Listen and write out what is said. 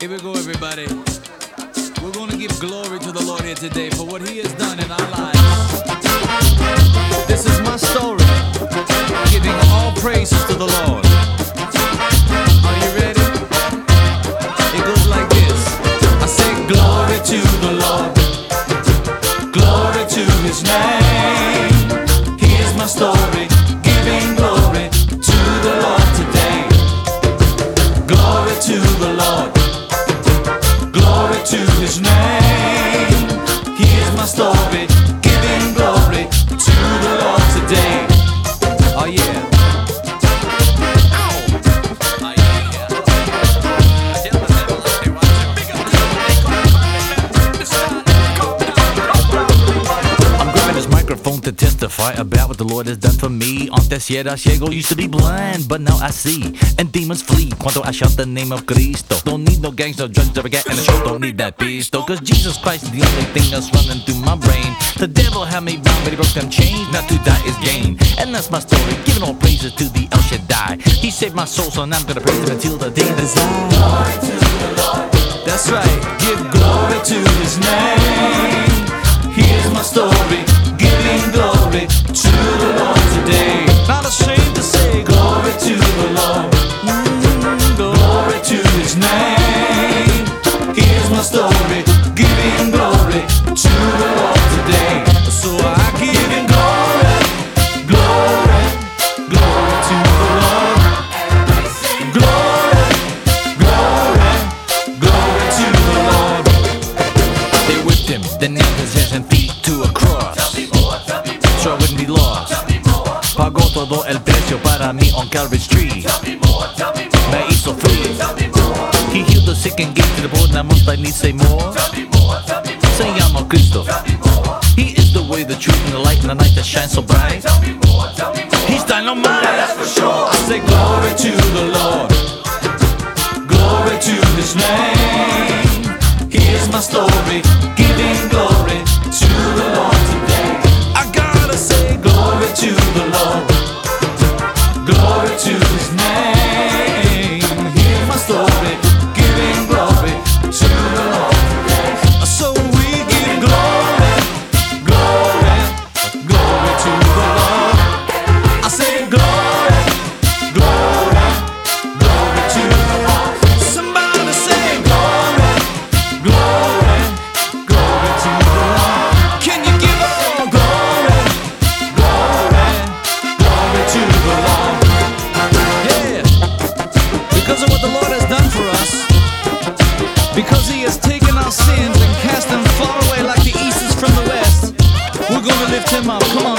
Here we go, everybody. We're going to give glory to the Lord here today for what He has done in our lives. This is my story, giving all praises to the Lord. Are you ready? It goes like this. I say glory to the Lord, glory to His name. Here's my story, giving glory to the Lord today. Glory to the Lord, glory to His name. Here's my story, giving glory to the Lord today. Oh yeah. To testify about what the Lord has done for me. Antes si era ciego, used to be blind, but now I see, and demons flee cuando I shout the name of Cristo. Don't need no gangs, no drugs, never get in the show. Don't need that pistol, cause Jesus Christ is the only thing that's running through my brain. The devil had me bound, but he broke them chains. Now to die is gain, and that's my story, giving all praises to the El Shaddai. He saved my soul, so now I'm gonna praise Him until the day that's I. Glory to the Lord. That's right, give glory to His name. Here's my story, giving glory to the Lord today. Not ashamed to say glory to the Lord, glory to His name. Here's my story, giving glory to the Lord today. So I give Him glory, glory, glory to the Lord. Glory, glory, glory to the Lord. They whipped Him, they nailed His hands and feet to a cross, so I wouldn't be lost. Pagó todo el precio para mí on Calvary's tree. Me hizo free. He healed the sick and gave to the poor. Now must I need say more? Se llama Cristo. He is the way, the truth, and the light in the night that shines so bright. He's dynamite, that's for sure. I say glory to the Lord, glory to His name. Here's my story, giving glory to the Lord today. I gotta say glory to the Lord, glory to His name. Here's my story, giving glory to the Lord today. So we give glory, glory, glory to the Lord. I say glory, glory, glory to the Lord. Somebody say glory, glory, glory to the Lord. Can you give all glory, glory, glory to the Lord? Yeah, because of what the Lord has done for us, because He has taken our sins and cast them far away like the east is from the west, we're gonna lift Him up. Come on.